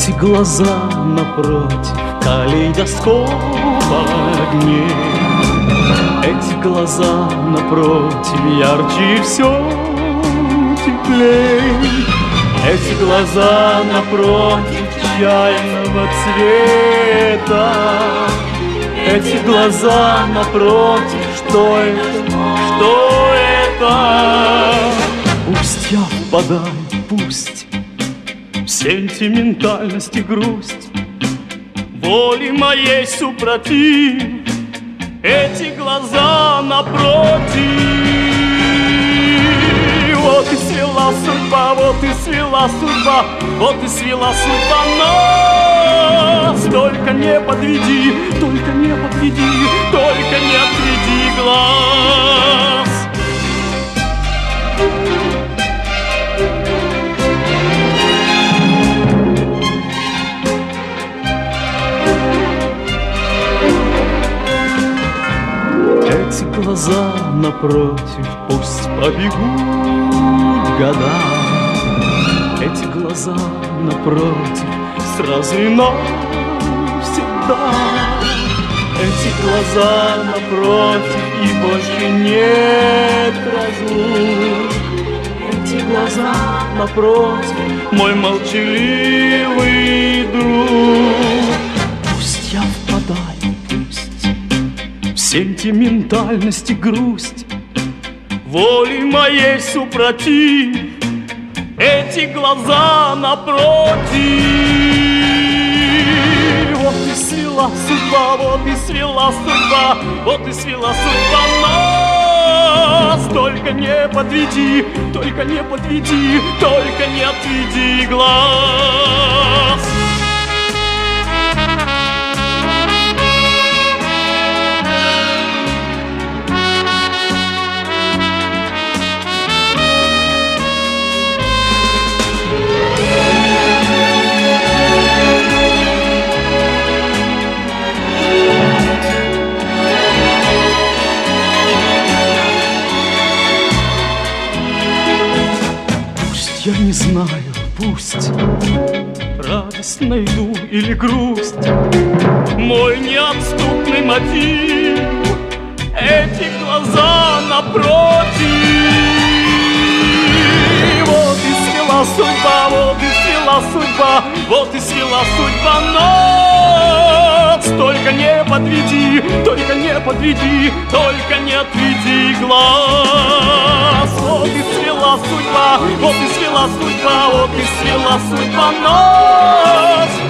Эти глаза напротив калейдоскопа огней. Эти глаза напротив ярче все теплей. Эти глаза напротив чайного цвета. Эти глаза напротив, что это, что это? Пусть я впадаю, пусть в сентиментальность и грусть, воли моей супротив, эти глаза напротив. Вот и свела судьба, вот и свела судьба, вот и свела судьба нас. Только не подведи, только не подведи, только не отведи глаз. Эти глаза напротив пусть побегут года. Эти глаза напротив сразу и навсегда. Эти глаза напротив и больше нет разлук. Эти глаза напротив мой молчаливый друг. Пусть я впадаю, пусть в сентиментальность и грусть, воли моей супротив, эти глаза напротив. Вот и свела судьба, вот и свела судьба, вот и свела судьба нас. Только не подведи, только не подведи, только не отведи глаз. Я не знаю, пусть радость найду или грусть, мой неотступный мотив, эти глаза напротив. Вот и свела судьба, вот и свела судьба, вот и свела судьба нас. Только не подведи, только не подведи, только не отведи глаз. Вот и свела судьба, вот и свела судьба, вот и свела судьба нас.